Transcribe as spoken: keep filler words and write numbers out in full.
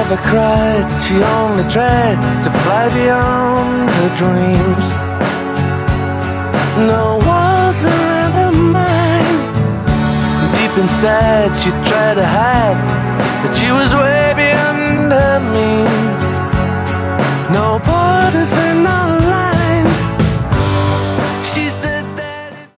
never cried, she only tried to fly beyond her dreams. No walls around her mind, deep inside she tried to hide that she was way beyond her means. No borders and no